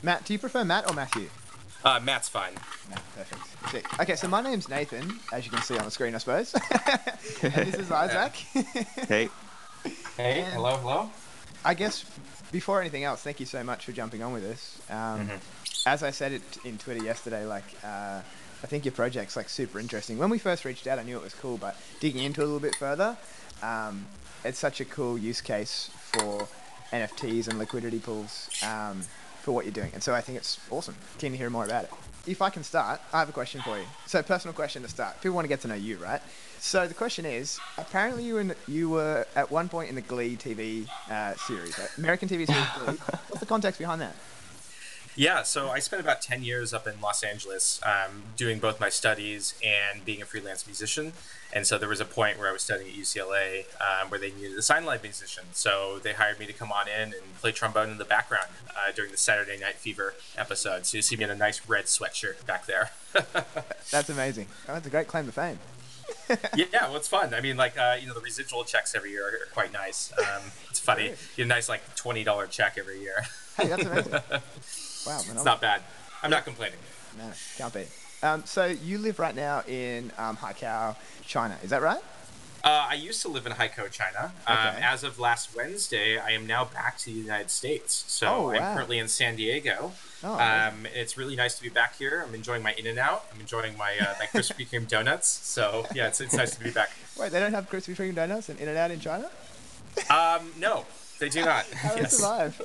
Matt, do you prefer Matt or Matthew? Matt's fine. Matt, perfect. Sick. Okay, so my name's Nathan, as you can see on the screen, I suppose. And this is Isaac. Hey. Hey, And hello, hello. I guess before anything else, thank you so much for jumping on with us. As I said it in Twitter yesterday, I think your project's like super interesting. When we first reached out, I knew it was cool, but digging into it a little bit further, it's such a cool use case for NFTs and liquidity pools for what you're doing. And so I think it's awesome. Keen to hear more about it. If I can start, I have a question for you. So personal question to start. People want to get to know you, right? So the question is, apparently you were at one point in the Glee TV series, right? American TV series Glee. What's the context behind that? Yeah, so I spent about 10 years up in Los Angeles doing both my studies and being a freelance musician. And so there was a point where I was studying at UCLA where they needed a sign language musician. So they hired me to come on in and play trombone in the background during the Saturday Night Fever episode. So you see me in a nice red sweatshirt back there. That's amazing. Oh, that's a great claim to fame. Yeah, well, it's fun. I mean, the residual checks every year are quite nice. It's funny. You get a nice, $20 check every year. Hey, that's amazing. Wow, man, it's not bad. I'm not complaining. No, can't be. So you live right now in Haikou, China. Is that right? I used to live in Haikou, China. Okay. As of last Wednesday, I am now back to the United States. So Oh, wow. I'm currently in San Diego. Oh, It's really nice to be back here. I'm enjoying my In-N-Out. I'm enjoying my Krispy Kreme donuts. So yeah, it's nice to be back. Wait, they don't have Krispy Kreme donuts and In-N-Out in China? No, they do not. How do they survive?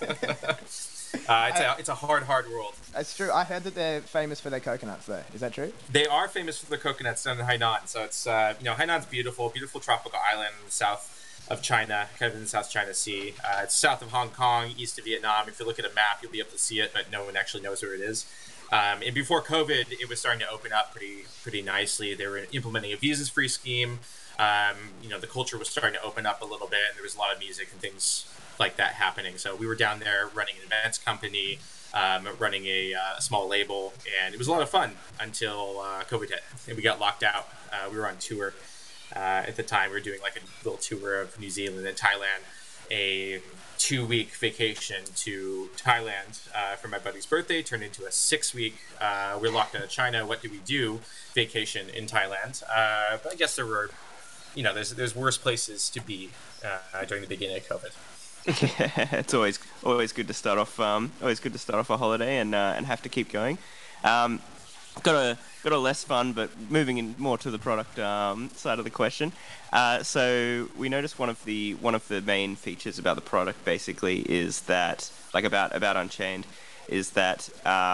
It's a hard world. That's true. I heard that they're famous for their coconuts, though. Is that true? They are famous for their coconuts down in Hainan. So it's Hainan's beautiful tropical island in the south of China, kind of in the South China Sea. It's south of Hong Kong, east of Vietnam. If you look at a map, you'll be able to see it, but no one actually knows where it is. And before COVID, it was starting to open up pretty nicely. They were implementing a visas-free scheme. The culture was starting to open up a little bit, and there was a lot of music and things like that happening. So we were down there running an events company, running a small label, and it was a lot of fun until COVID hit and we got locked out. We were on tour at the time. We were doing a little tour of New Zealand and Thailand, a 2-week vacation to Thailand for my buddy's birthday turned into a 6-week we're locked out of China, what do we do vacation in Thailand. But I guess there were there's worse places to be during the beginning of COVID. Yeah, it's always good to start off. Always good to start off a holiday and have to keep going. Got a less fun, but moving in more to the product side of the question. So we noticed one of the main features about the product basically is that about Unchained is that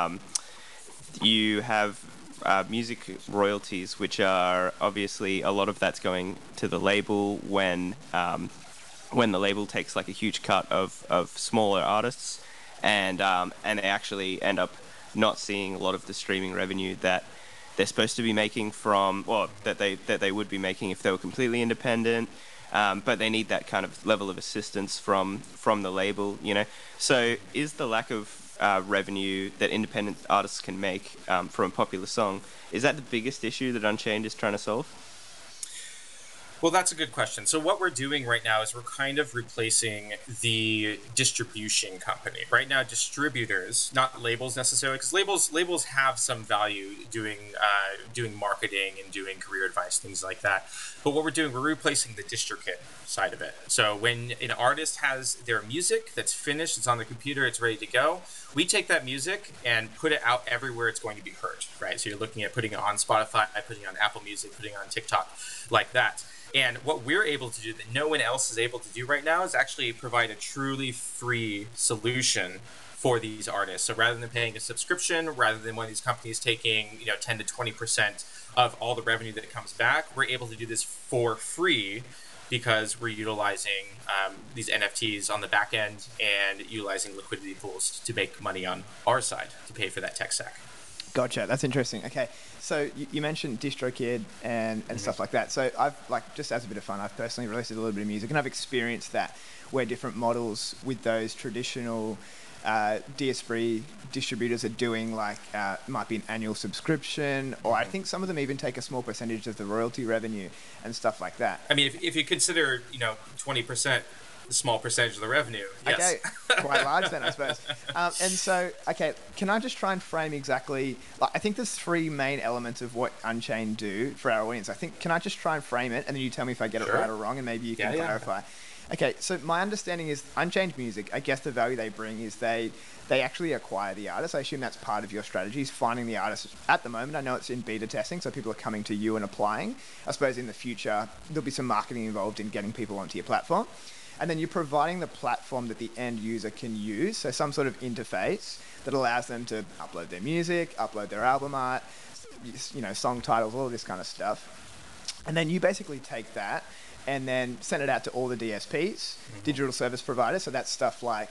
you have music royalties, which are obviously a lot of that's going to the label when the label takes a huge cut of smaller artists, and they actually end up not seeing a lot of the streaming revenue that they're supposed to be making that they would be making if they were completely independent. But they need that kind of level of assistance from the label, So is the lack of revenue that independent artists can make from a popular song, is that the biggest issue that Unchained is trying to solve? Well, that's a good question. So what we're doing right now is we're kind of replacing the distribution company. Right now, distributors, not labels necessarily, because labels have some value doing marketing and doing career advice, things like that. But what we're replacing the DistroKid side of it. So when an artist has their music that's finished, it's on the computer, it's ready to go, we take that music and put it out everywhere it's going to be heard, right? So you're looking at putting it on Spotify, putting it on Apple Music, putting it on TikTok, like that. And what we're able to do that no one else is able to do right now is actually provide a truly free solution for these artists. So rather than paying a subscription, rather than one of these companies taking 10 to 20% of all the revenue that comes back, we're able to do this for free because we're utilizing these NFTs on the back end and utilizing liquidity pools to make money on our side to pay for that tech stack. Gotcha. That's interesting. Okay, so you mentioned DistroKid and stuff like that. So I've just as a bit of fun, I've personally released a little bit of music, and I've experienced that where different models with those traditional DSP distributors are doing might be an annual subscription, or I think some of them even take a small percentage of the royalty revenue and stuff like that. I mean, if you consider 20% A small percentage of the revenue. Yes. Okay, quite large then, I suppose. And so, okay, can I just try and frame exactly? Like, I think there's three main elements of what Unchained do for our audience. Can I just try and frame it, and then you tell me if I get it right or wrong, and maybe you can clarify. Okay, so my understanding is Unchained Music, I guess the value they bring is they actually acquire the artists. I assume that's part of your strategy, is finding the artists. At the moment, I know it's in beta testing, so people are coming to you and applying. I suppose in the future, there'll be some marketing involved in getting people onto your platform. And then you're providing the platform that the end user can use, so some sort of interface that allows them to upload their music, upload their album art, song titles, all of this kind of stuff. And then you basically take that and then send it out to all the DSPs, digital service providers. So that's stuff like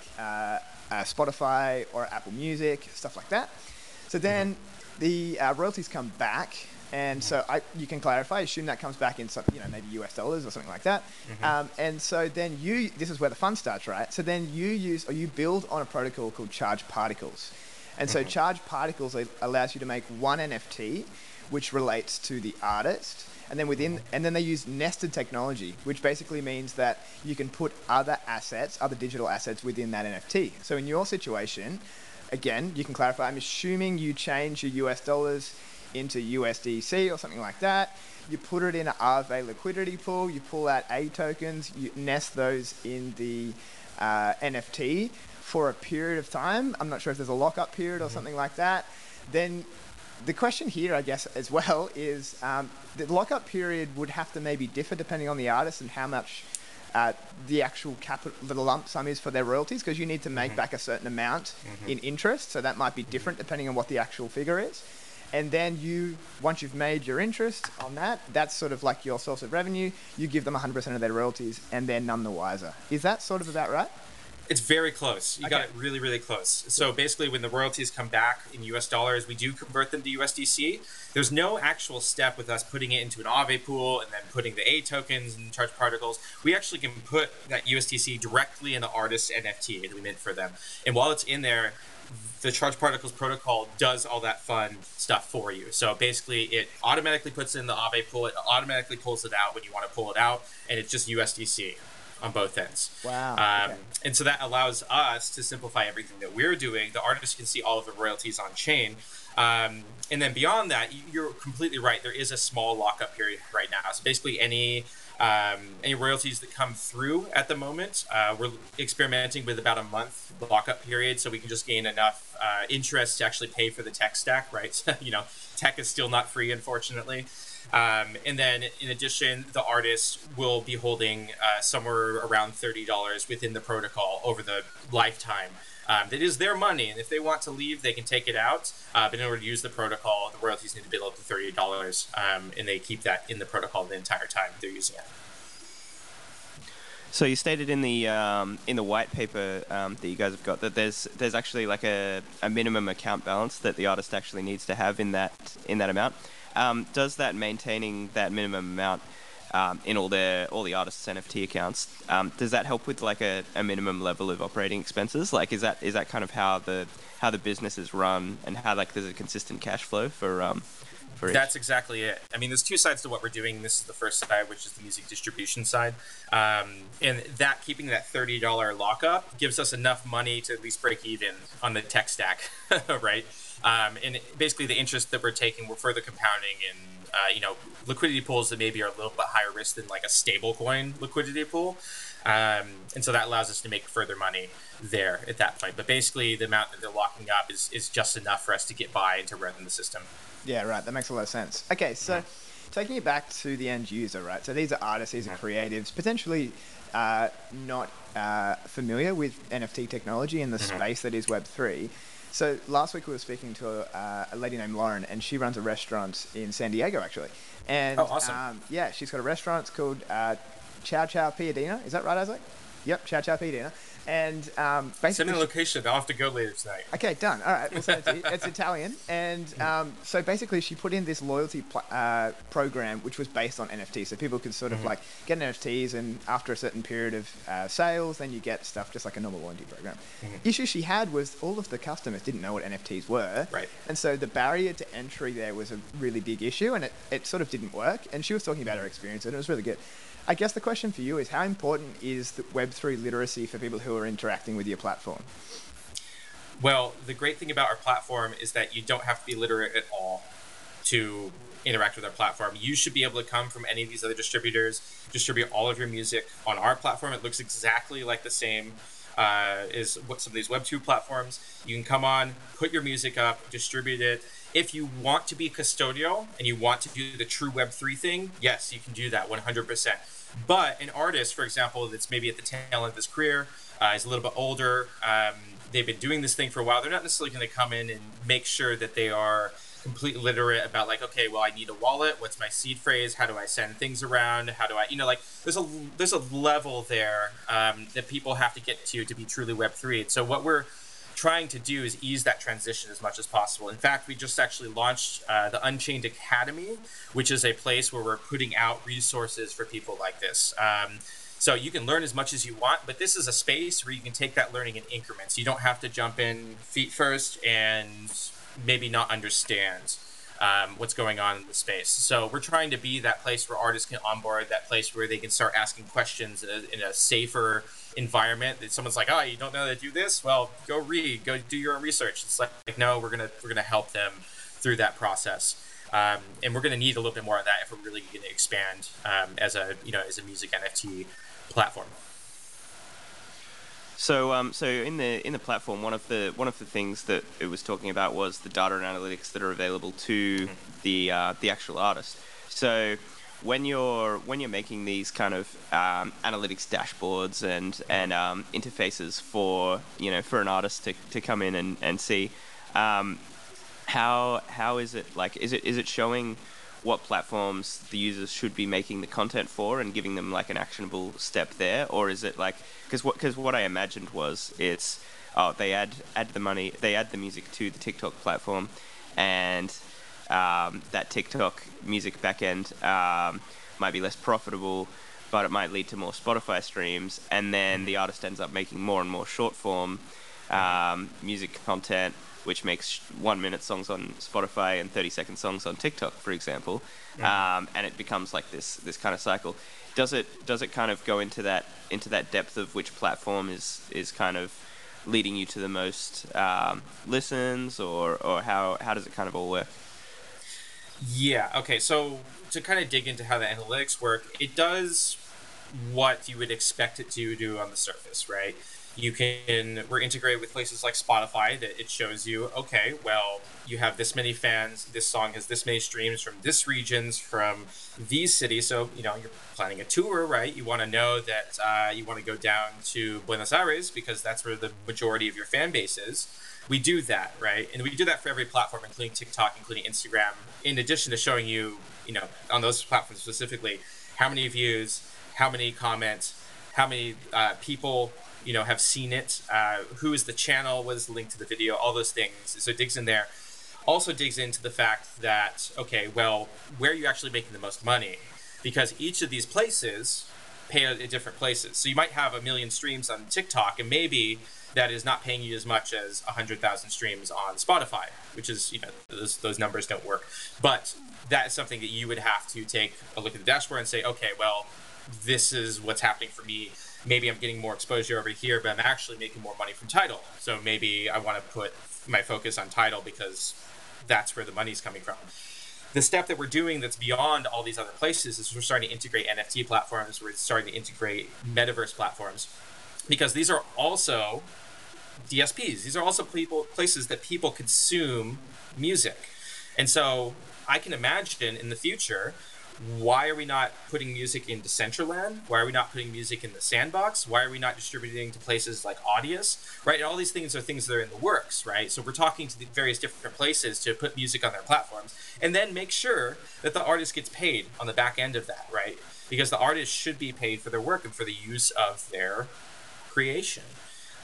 Spotify or Apple Music, stuff like that. So then the royalties come back. And so you can clarify, assume that comes back in some, maybe US dollars or something like that. And so then this is where the fun starts, right? So then you build on a protocol called Charged Particles. And so Charged Particles allows you to make one NFT, which relates to the artist. And then they use nested technology, which basically means that you can put other digital assets within that NFT. So in your situation, again, you can clarify, I'm assuming you change your US dollars into USDC or something like that. You put it in an Aave liquidity pool, you pull out A tokens, you nest those in the NFT for a period of time. I'm not sure if there's a lockup period or something like that. Then the question here, I guess, as well is the lockup period would have to maybe differ depending on the artist and how much the actual capital, the lump sum is for their royalties, because you need to make back a certain amount in interest. So that might be different depending on what the actual figure is. And then once you've made your interest on that, that's sort of like your source of revenue. You give them 100% of their royalties, and they're none the wiser. Is that sort of about right? It's very close. You got it really, really close. So basically, when the royalties come back in US dollars, we do convert them to USDC. There's no actual step with us putting it into an Aave pool and then putting the A tokens and Charged Particles. We actually can put that USDC directly in the artist's NFT that we mint for them. And while it's in there, the Charged Particles protocol does all that fun stuff for you. So basically, it automatically puts it in the Aave pool. It automatically pulls it out when you want to pull it out, and it's just USDC on both ends. Wow. Okay. And so that allows us to simplify everything that we're doing. The artist can see all of the royalties on chain. And then beyond that, you're completely right. There is a small lockup period right now. So basically, any royalties that come through at the moment, we're experimenting with about a month lockup period, so we can just gain enough interest to actually pay for the tech stack, right? Tech is still not free, unfortunately. And then in addition, the artist will be holding somewhere around $30 within the protocol over the lifetime. That is their money, and if they want to leave, they can take it out. But in order to use the protocol, the royalties need to be up to $30, and they keep that in the protocol the entire time they're using it. So you stated in the white paper that you guys have got that there's actually like a minimum account balance that the artist actually needs to have in that amount. Does that maintaining that minimum amount in all the artists' NFT accounts, does that help with like a minimum level of operating expenses? Like is that kind of how the business is run, and how like there's a consistent cash flow for That's exactly it. I mean, there's two sides to what we're doing. This is the first side, which is the music distribution side. And that keeping that $30 lockup gives us enough money to at least break even on the tech stack, right? And basically the interest that we're taking, we're further compounding in, liquidity pools that maybe are a little bit higher risk than like a stable coin liquidity pool. And so that allows us to make further money there at that point. But basically the amount that they're locking up is just enough for us to get by and to run the system. Yeah, right. That makes a lot of sense. Okay, so taking it back to the end user, right? So these are artists, these are creatives, potentially not familiar with NFT technology in the space that is Web3. So last week we were speaking to a lady named Lauren, and she runs a restaurant in San Diego, actually. And awesome. She's got a restaurant. It's called Chow Chow Piadina. Is that right, Isaac? Yep, Chow Chow Piadina. And Send basically, me the location. I'll have to go later tonight. okay, done. All right, we'll send it to you. It's Italian, and so basically, she put in this loyalty program, which was based on NFTs. So people could sort of like get NFTs, and after a certain period of sales, then you get stuff just like a normal loyalty program. Issue she had was all of the customers didn't know what NFTs were, Right. and so the barrier to entry there was a really big issue, and it sort of didn't work. And she was talking about her experience, and it was really good. I guess the question for you is, how important is the Web3 literacy for people who are interacting with your platform? Well, the great thing about our platform is that you don't have to be literate at all to interact with our platform. You should be able to come from any of these other distributors, distribute all of your music on our platform. It looks exactly like the same as what some of these Web2 platforms. You can come on, put your music up, distribute it. If you want to be custodial and you want to do the true Web3 thing, yes, you can do that 100%. But an artist, for example, that's maybe at the tail end of his career, is a little bit older, they've been doing this thing for a while, they're not necessarily going to come in and make sure that they are completely literate about like, okay, well, I need a wallet. What's my seed phrase? How do I send things around? How do I, like there's a level there that people have to get to be truly Web3. And so what we're trying to do is ease that transition as much as possible. In fact, we just actually launched the Unchained Academy, which is a place where we're putting out resources for people like this. So you can learn as much as you want, but this is a space where you can take that learning in increments. You don't have to jump in feet first and maybe not understand what's going on in the space. So we're trying to be that place where artists can onboard, that place where they can start asking questions in a safer environment. That someone's like, oh, you don't know how to do this? Well, go read, go do your own research. It's like no, we're gonna help them through that process. And we're going to need a little bit more of that if we're really going to expand as a music NFT platform. So, so in the platform, one of the things that it was talking about was the data and analytics that are available to the actual artist. So, when you're making these kind of analytics dashboards and interfaces for an artist to come in and see. How is it like? Is it showing what platforms the users should be making the content for and giving them like an actionable step there, or is it like because what I imagined was they add the music to the TikTok platform, and that TikTok music backend might be less profitable, but it might lead to more Spotify streams, and then the artist ends up making more and more short form music content, which makes 1-minute songs on Spotify and 30-second songs on TikTok, for example, and it becomes like this kind of cycle. Does it kind of go into that depth of which platform is kind of leading you to the most listens, or how does it kind of all work? Yeah. Okay. So to kind of dig into how the analytics work, it does what you would expect it to do on the surface, right? We're integrated with places like Spotify that it shows you, okay, well, you have this many fans, this song has this many streams from this regions, from these cities. So, you're planning a tour, right? You want to know that you want to go down to Buenos Aires because that's where the majority of your fan base is. We do that, right? And we do that for every platform, including TikTok, including Instagram, in addition to showing you, on those platforms specifically, how many views, how many comments, how many people have seen it, who is the channel, what is the link to the video, all those things. So it digs in there. Also digs into the fact that, okay, well, where are you actually making the most money? Because each of these places pay at different places. So you might have 1 million streams on TikTok, and maybe that is not paying you as much as 100,000 streams on Spotify, which is, those numbers don't work. But that is something that you would have to take a look at the dashboard and say, okay, well, this is what's happening for me. Maybe I'm getting more exposure over here, but I'm actually making more money from Tidal. So maybe I want to put my focus on Tidal because that's where the money's coming from. The step that we're doing that's beyond all these other places is we're starting to integrate NFT platforms. We're starting to integrate metaverse platforms, because these are also DSPs. These are also places that people consume music. And so I can imagine in the future, why are we not putting music in Decentraland? Why are we not putting music in the Sandbox? Why are we not distributing to places like Audius, right? And all these things are things that are in the works, right? So we're talking to the various different places to put music on their platforms, and then make sure that the artist gets paid on the back end of that, right? Because the artist should be paid for their work and for the use of their creation.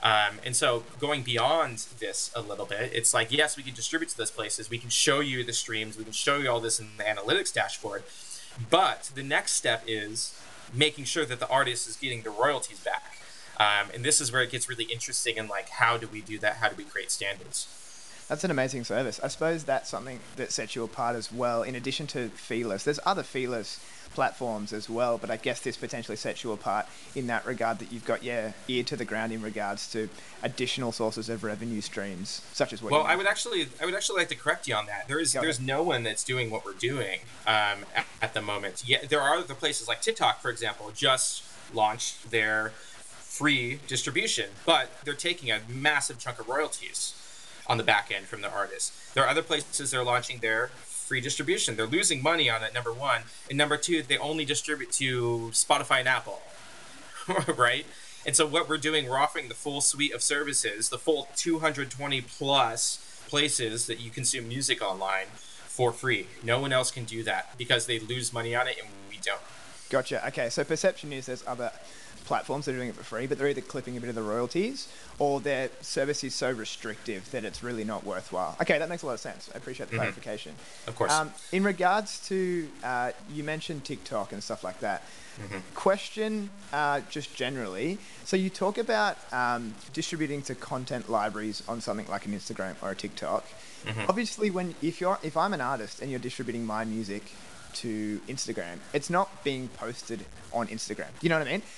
And so going beyond this a little bit, it's like, yes, we can distribute to those places. We can show you the streams. We can show you all this in the analytics dashboard. But the next step is making sure that the artist is getting the royalties back. And this is where it gets really interesting, and like, how do we do that? How do we create standards? That's an amazing service. I suppose that's something that sets you apart as well. In addition to Feeless, there's other Feeless platforms as well, but I guess this potentially sets you apart in that regard, that you've got your ear to the ground in regards to additional sources of revenue streams, such as what. Well, I would actually like to correct you on that. There's no one that's doing what we're doing at the moment. Yeah, there are other places like TikTok, for example, just launched their free distribution, but they're taking a massive chunk of royalties on the back end from their artists. There are other places that are launching their free distribution. They're losing money on it, number one. And number two, they only distribute to Spotify and Apple, right? And so what we're doing, we're offering the full suite of services, the full 220 plus places that you consume music online for free. No one else can do that because they lose money on it and we don't. Gotcha. Okay, so perception is there's other platforms that are doing it for free, but they're either clipping a bit of the royalties or their service is so restrictive that it's really not worthwhile. Okay, that makes a lot of sense. I appreciate the clarification. Of course. In regards to, you mentioned TikTok and stuff like that. Question, just generally. So you talk about distributing to content libraries on something like an Instagram or a TikTok. Obviously, if I'm an artist and you're distributing my music to Instagram, it's not being posted on Instagram. You know what I mean?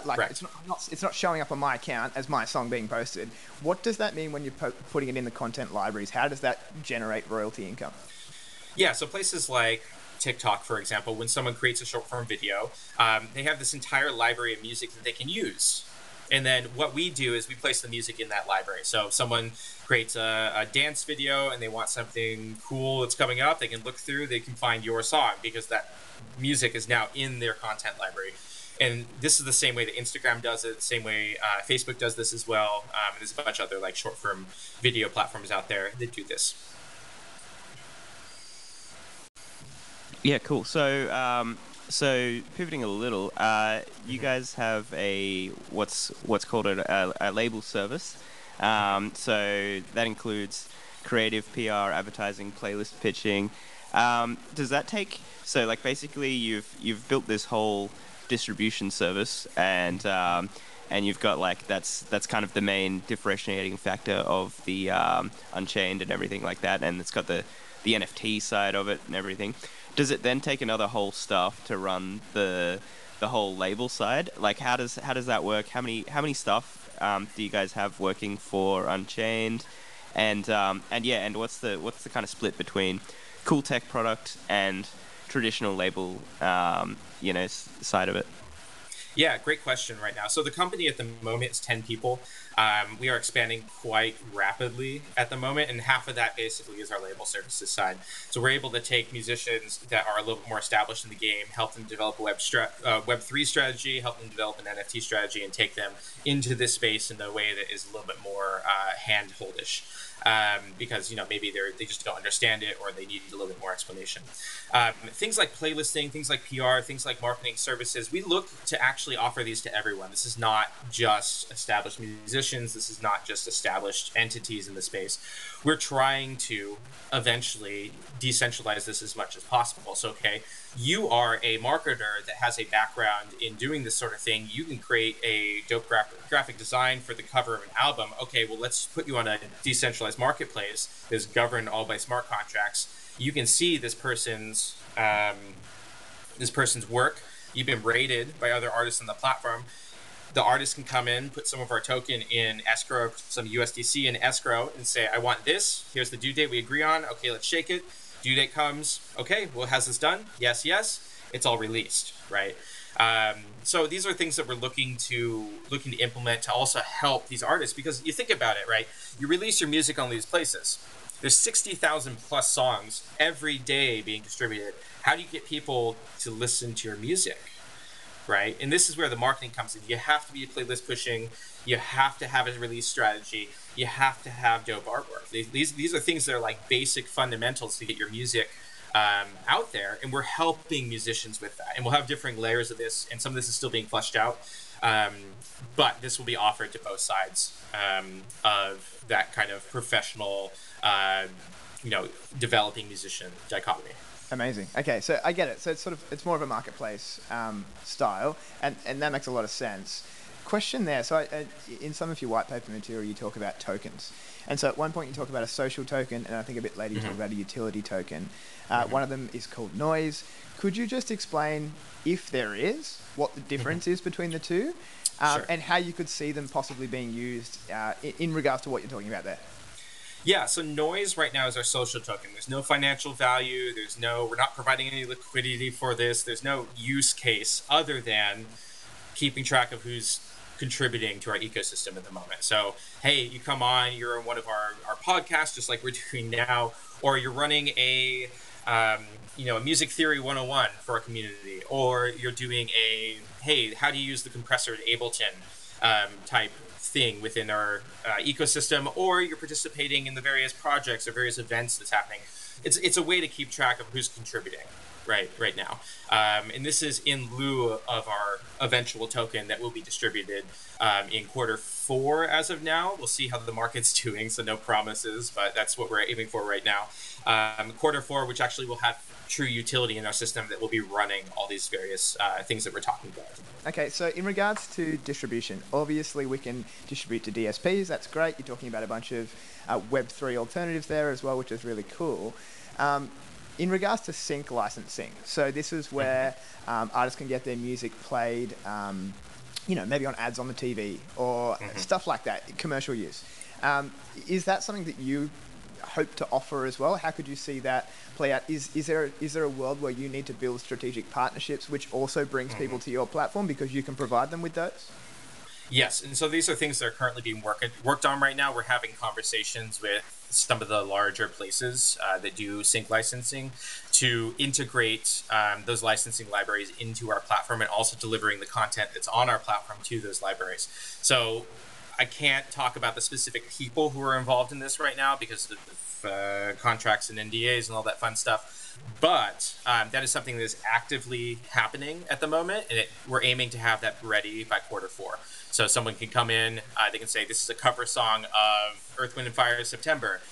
It's not showing up on my account as my song being posted. What does that mean when you're putting it in the content libraries? How does that generate royalty income? Yeah, so places like TikTok, for example, when someone creates a short form video, they have this entire library of music that they can use. And then what we do is we place the music in that library. So if someone creates a dance video and they want something cool that's coming up, they can look through, they can find your song because that music is now in their content library. And this is the same way that Instagram does it, the same way Facebook does this as well. There's a bunch of other like short form video platforms out there that do this. Yeah, cool. So pivoting a little, you guys have what's called a label service. So that includes creative, PR, advertising, playlist pitching. Does that take? So like basically, you've built this whole distribution service, and you've got like that's kind of the main differentiating factor of the Unchained and everything like that, and it's got the NFT side of it and everything. Does it then take another whole staff to run the whole label side? Like how does that work? How many staff do you guys have working for Unchained? And what's the kind of split between cool tech product and traditional label side of it? Yeah, great question right now. So the company at the moment is 10 people. We are expanding quite rapidly at the moment, and half of that basically is our label services side. So we're able to take musicians that are a little bit more established in the game, help them develop a Web3 strategy, help them develop an NFT strategy, and take them into this space in a way that is a little bit more hand-holdish. Because maybe they just don't understand it, or they need a little bit more explanation. Things like playlisting, things like PR, things like marketing services, we look to actually offer these to everyone. This is not just established musicians. This is not just established entities in the space. We're trying to eventually decentralize this as much as possible. So, okay, you are a marketer that has a background in doing this sort of thing. You can create a dope graphic design for the cover of an album. Okay, well, let's put you on a decentralized marketplace that's governed all by smart contracts. You can see this person's work. You've been rated by other artists on the platform. The artist can come in, put some of our token in escrow, some USDC in escrow, and say, I want this. Here's the due date we agree on. Okay, let's shake it. Due date comes. Okay, well, has this done? Yes, yes. It's all released, right? So these are things that we're looking to implement to also help these artists, because you think about it, right? You release your music on these places. There's 60,000 plus songs every day being distributed. How do you get people to listen to your music, right? And this is where the marketing comes in. You have to be playlist pushing. You have to have a release strategy. You have to have dope artwork. These are things that are like basic fundamentals to get your music out there, and we're helping musicians with that. And we'll have different layers of this, and some of this is still being fleshed out. But this will be offered to both sides of that kind of professional, developing musician dichotomy. Amazing. Okay, so I get it. So it's more of a marketplace style, and that makes a lot of sense. Question there. So in some of your white paper material, you talk about tokens. And so at one point you talk about a social token, and I think a bit later you talk about a utility token. One of them is called Noise. Could you just explain, if there is, what the difference is between the two, Sure. and how you could see them possibly being used in regards to what you're talking about there? Yeah, so Noise right now is our social token. There's no financial value. We're not providing any liquidity for this. There's no use case other than keeping track of who's contributing to our ecosystem at the moment. So, hey, you come on, you're in one of our podcasts, just like we're doing now, or you're running a music theory 101 for our community, or you're doing hey, how do you use the compressor at Ableton type thing within our ecosystem, or you're participating in the various projects or various events that's happening. It's a way to keep track of who's contributing right now. And this is in lieu of our eventual token that will be distributed in Q4 as of now. We'll see how the market's doing, so no promises, but that's what we're aiming for right now. Q4, which actually will have true utility in our system that will be running all these various things that we're talking about. Okay, so in regards to distribution, obviously we can distribute to DSPs. That's great. You're talking about a bunch of Web3 alternatives there as well, which is really cool. In regards to sync licensing, so this is where artists can get their music played, maybe on ads on the TV or stuff like that, commercial use. Is that something that you hope to offer as well? How could you see that play out? Is there a world where you need to build strategic partnerships which also brings people to your platform because you can provide them with those? Yes, and so these are things that are currently being worked on right now. We're having conversations with some of the larger places that do sync licensing to integrate those licensing libraries into our platform, and also delivering the content that's on our platform to those libraries. So I can't talk about the specific people who are involved in this right now because of contracts and NDAs and all that fun stuff. But that is something that is actively happening at the moment, and we're aiming to have that ready by Q4. So someone can come in, they can say, this is a cover song of Earth, Wind & Fire's September.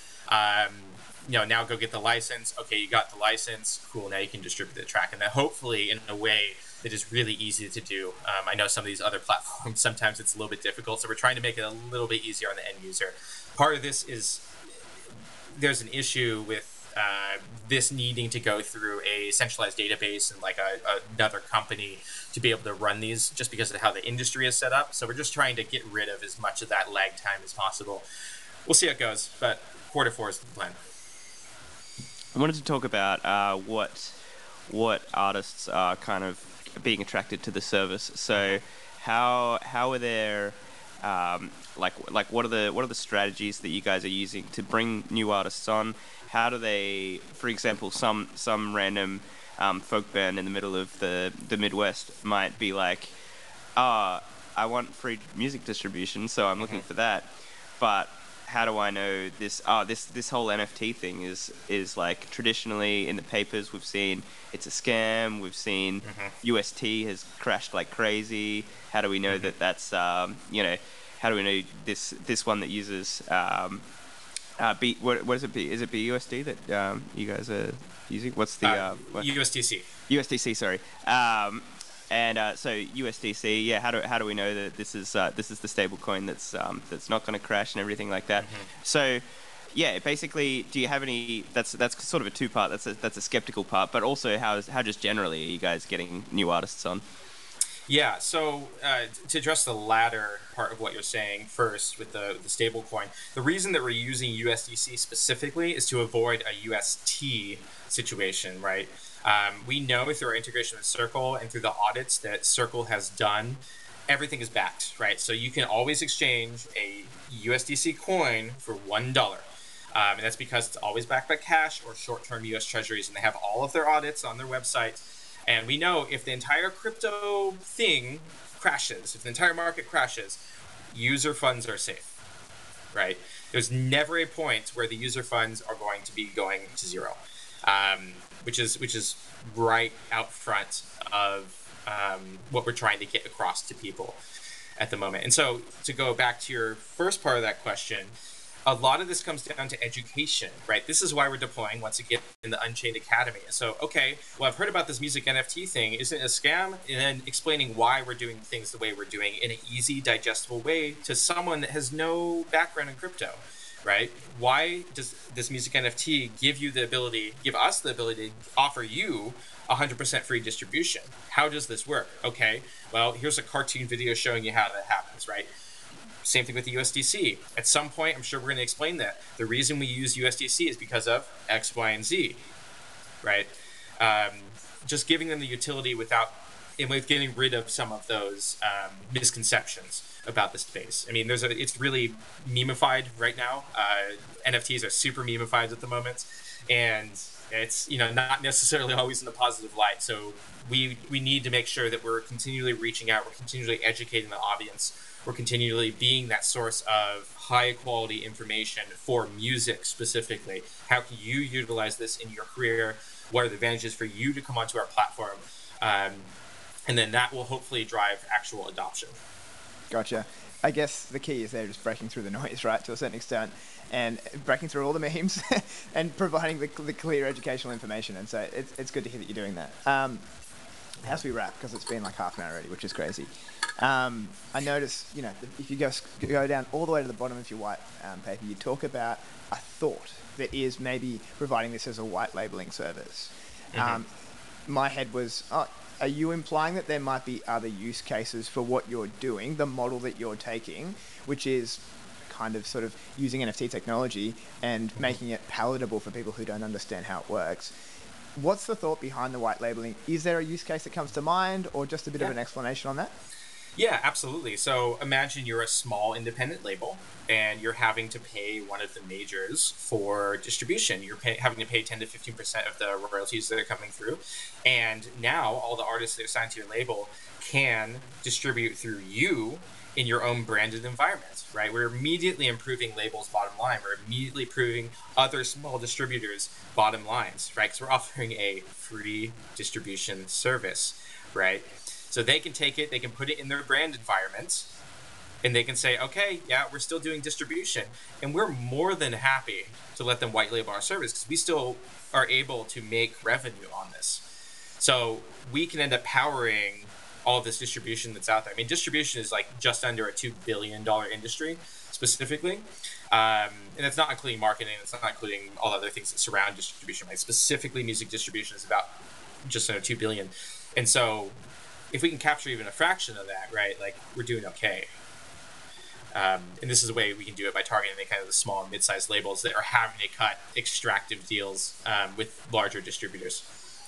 Now go get the license. Okay, you got the license. Cool, now you can distribute the track. And that hopefully in a way that is really easy to do. I know some of these other platforms, sometimes it's a little bit difficult, so we're trying to make it a little bit easier on the end user. Part of this is there's an issue with this needing to go through a centralized database and like another company to be able to run these, just because of how the industry is set up. So we're just trying to get rid of as much of that lag time as possible. We'll see how it goes, but Q4 is the plan. I wanted to talk about what artists are kind of being attracted to the service. So how are there what are the strategies that you guys are using to bring new artists on? How do they, for example, some random folk band in the middle of the Midwest might be like, I want free music distribution, so I'm looking for that. But how do I know this? This whole NFT thing is like, traditionally in the papers we've seen it's a scam. We've seen UST has crashed like crazy. How do we know that that's how do we know this one that uses what is it? Is it BUSD that you guys are using? What's the USDC? USDC, sorry. So USDC, yeah. How do we know that this is the stable coin that's not going to crash and everything like that? So, yeah, basically, do you have any? That's sort of a two-part. That's a skeptical part, but also how just generally are you guys getting new artists on? Yeah, so to address the latter part of what you're saying first with the stable coin, the reason that we're using USDC specifically is to avoid a UST situation, right? We know through our integration with Circle and through the audits that Circle has done, everything is backed, right? So you can always exchange a USDC coin for $1. And that's because it's always backed by cash or short-term US treasuries, and they have all of their audits on their website. And we know if the entire crypto thing crashes, if the entire market crashes, user funds are safe, right? There's never a point where the user funds are going to be going to zero. which is right out front of what we're trying to get across to people at the moment. And so to go back to your first part of that question, a lot of this comes down to education, right? This is why we're deploying, once again, in the Unchained Academy. So, okay, well, I've heard about this music NFT thing. Isn't it a scam? And then explaining why we're doing things the way we're doing in an easy, digestible way to someone that has no background in crypto, right? Why does this music NFT give us the ability to offer you 100% free distribution? How does this work? Okay, well, here's a cartoon video showing you how that happens, right? Same thing with the USDC. At some point, I'm sure we're going to explain that. The reason we use USDC is because of X, Y, and Z, right? Just giving them the utility with getting rid of some of those misconceptions about the space. I mean, it's really memeified right now. NFTs are super memeified at the moment, and it's not necessarily always in the positive light. So we need to make sure that we're continually reaching out, we're continually educating the audience, we're continually being that source of high quality information for music specifically. How can you utilize this in your career? What are the advantages for you to come onto our platform? And then that will hopefully drive actual adoption. Gotcha. I guess the key is they're just breaking through the noise, right, to a certain extent, and breaking through all the memes and providing the clear educational information. And so it's good to hear that you're doing that. As we wrap, because it's been like half an hour already, which is crazy. I noticed, if you go down all the way to the bottom of your white paper, you talk about a thought that is maybe providing this as a white labeling service. My head was, are you implying that there might be other use cases for what you're doing, the model that you're taking, which is kind of sort of using NFT technology and making it palatable for people who don't understand how it works? What's the thought behind the white labeling? Is there a use case that comes to mind, or just a bit of an explanation on that? Yeah, absolutely. So imagine you're a small independent label and you're having to pay one of the majors for distribution. You're having to pay 10 to 15% of the royalties that are coming through. And now all the artists that are signed to your label can distribute through you in your own branded environment, right? We're immediately improving labels' bottom line. We're immediately improving other small distributors' bottom lines, right? Because we're offering a free distribution service, right? So they can take it, they can put it in their brand environment, and they can say, okay, yeah, we're still doing distribution. And we're more than happy to let them white label our service because we still are able to make revenue on this. So we can end up powering all of this distribution that's out there. I mean, distribution is like just under a $2 billion industry specifically. And it's not including marketing, it's not including all other things that surround distribution, right? Specifically, music distribution is about just under $2 billion. And so if we can capture even a fraction of that, right, like we're doing okay. And this is a way we can do it by targeting the kind of the small and mid-sized labels that are having to cut extractive deals with larger distributors.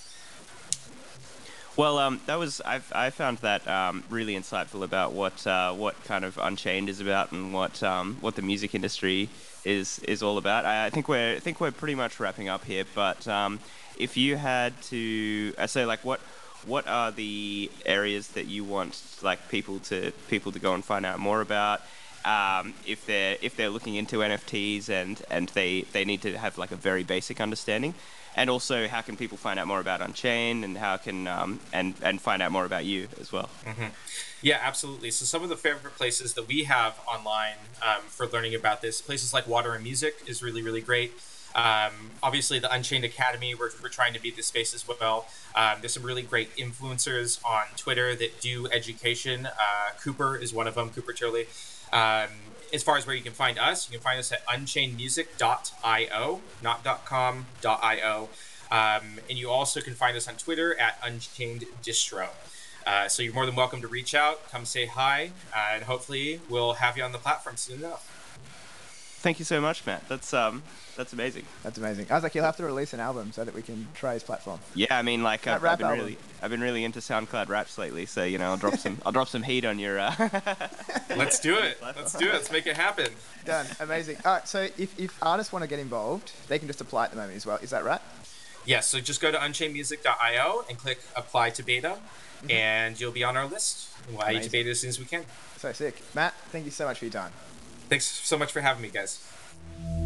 Well, I found that really insightful about what kind of Unchained is about and what the music industry is all about. I think we're pretty much wrapping up here, but if you had to say like what are the areas that you want like people to go and find out more about? If they're looking into NFTs and they need to have like a very basic understanding, and also how can people find out more about Unchained and how can and find out more about you as well? Mm-hmm. Yeah, absolutely. So some of the favorite places that we have online for learning about this, places like Water and Music is really, really great. Obviously the Unchained Academy, we're trying to beat this space as well. There's some really great influencers on Twitter that do education. Cooper is one of them, Cooper Turley. As far as where you can find us at unchainedmusic.io, not .com.io. And you also can find us on Twitter at Unchained Distro. So you're more than welcome to reach out, come say hi, and hopefully we'll have you on the platform soon enough. Thank you so much, Matt. That's amazing. That's amazing. I was like, you'll have to release an album so that we can try his platform. Yeah, I mean, like I've been really into SoundCloud raps lately, so I'll drop some heat on your. Let's do it. Let's make it happen. Done. Amazing. All right. So if artists want to get involved, they can just apply at the moment as well. Is that right? Yes. So just go to unchainedmusic.io and click apply to beta, and you'll be on our list. We'll add you to beta as soon as we can. So sick, Matt. Thank you so much for your time. Thanks so much for having me, guys.